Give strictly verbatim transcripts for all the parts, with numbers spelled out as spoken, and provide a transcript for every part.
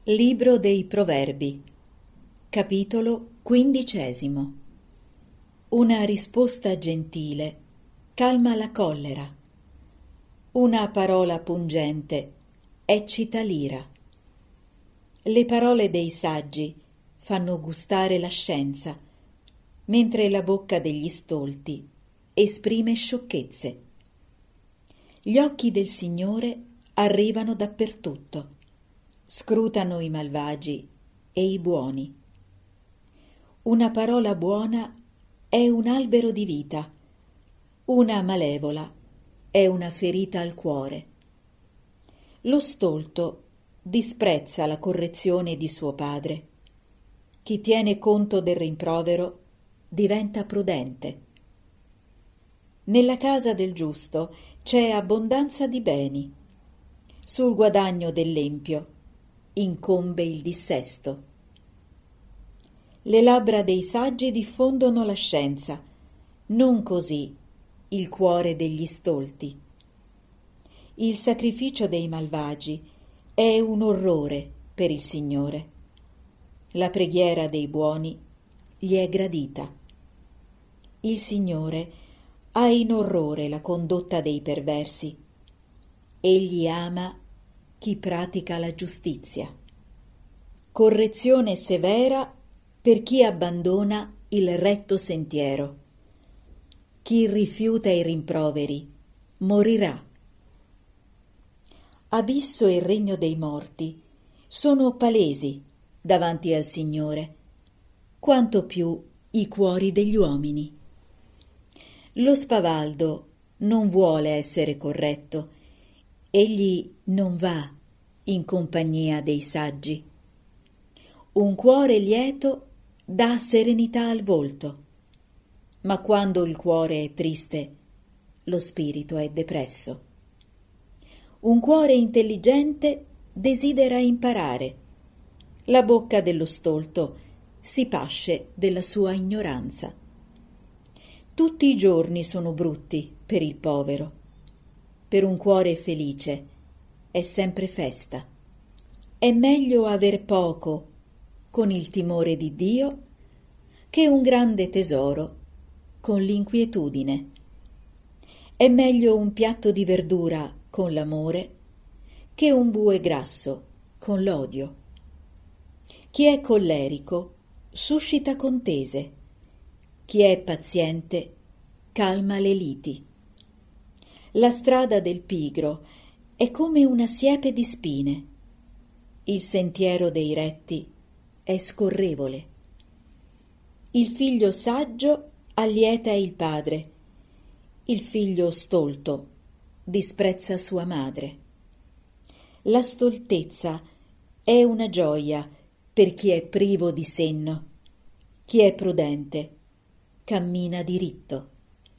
Libro dei Proverbi, capitolo quindicesimo. Una risposta gentile calma la collera. Una parola pungente eccita l'ira. Le parole dei saggi fanno gustare la scienza, mentre la bocca degli stolti esprime sciocchezze. Gli occhi del Signore arrivano dappertutto, scrutano i malvagi e i buoni. Una parola buona è un albero di vita, una malevola è una ferita al cuore. Lo stolto disprezza la correzione di suo padre. Chi tiene conto del rimprovero diventa prudente. Nella casa del giusto c'è abbondanza di beni. Sul guadagno dell'empio incombe il dissesto. Le labbra dei saggi diffondono la scienza, non così il cuore degli stolti. Il sacrificio dei malvagi è un orrore per il Signore. La preghiera dei buoni gli è gradita. Il Signore ha in orrore la condotta dei perversi. Egli ama chi pratica la giustizia. Correzione severa per chi abbandona il retto sentiero. Chi rifiuta i rimproveri morirà. Abisso e regno dei morti sono palesi davanti al Signore, quanto più i cuori degli uomini. Lo spavaldo non vuole essere corretto. Egli non va in compagnia dei saggi. Un cuore lieto dà serenità al volto, ma quando il cuore è triste, lo spirito è depresso. Un cuore intelligente desidera imparare. La bocca dello stolto si pasce della sua ignoranza. Tutti i giorni sono brutti per il povero. Per un cuore felice è sempre festa. È meglio aver poco con il timore di Dio che un grande tesoro con l'inquietudine. È meglio un piatto di verdura con l'amore che un bue grasso con l'odio. Chi è collerico suscita contese, chi è paziente calma le liti. La strada del pigro è come una siepe di spine. Il sentiero dei retti è scorrevole. Il figlio saggio allieta il padre. Il figlio stolto disprezza sua madre. La stoltezza è una gioia per chi è privo di senno. Chi è prudente cammina diritto.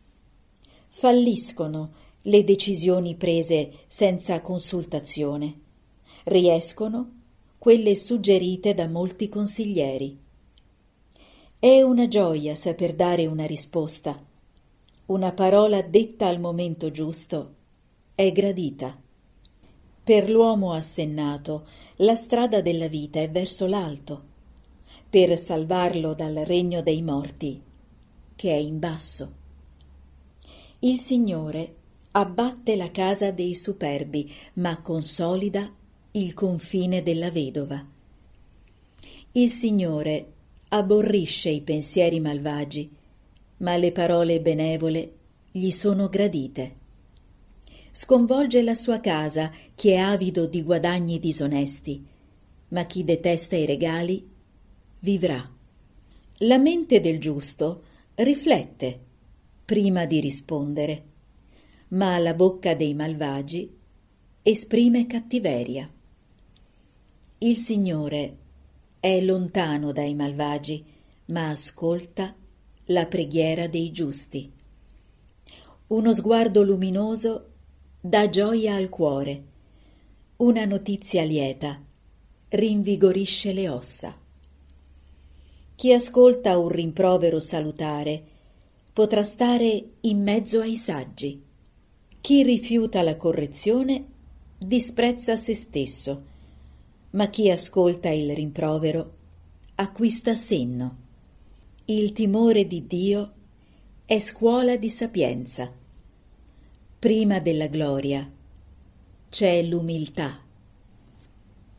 Falliscono le decisioni prese senza consultazione. Riescono quelle suggerite da molti consiglieri. È una gioia saper dare una risposta. Una parola detta al momento giusto è gradita. Per l'uomo assennato la strada della vita è verso l'alto, per salvarlo dal regno dei morti, che è in basso. Il Signore abbatte la casa dei superbi, ma consolida il confine della vedova. Il Signore aborrisce i pensieri malvagi, ma le parole benevole gli sono gradite. Sconvolge la sua casa chi è avido di guadagni disonesti, ma chi detesta i regali vivrà. La mente del giusto riflette prima di rispondere, ma la bocca dei malvagi esprime cattiveria. Il Signore è lontano dai malvagi, ma ascolta la preghiera dei giusti. Uno sguardo luminoso dà gioia al cuore. Una notizia lieta rinvigorisce le ossa. Chi ascolta un rimprovero salutare potrà stare in mezzo ai saggi. Chi rifiuta la correzione disprezza se stesso, ma chi ascolta il rimprovero acquista senno. Il timore di Dio è scuola di sapienza. Prima della gloria c'è l'umiltà.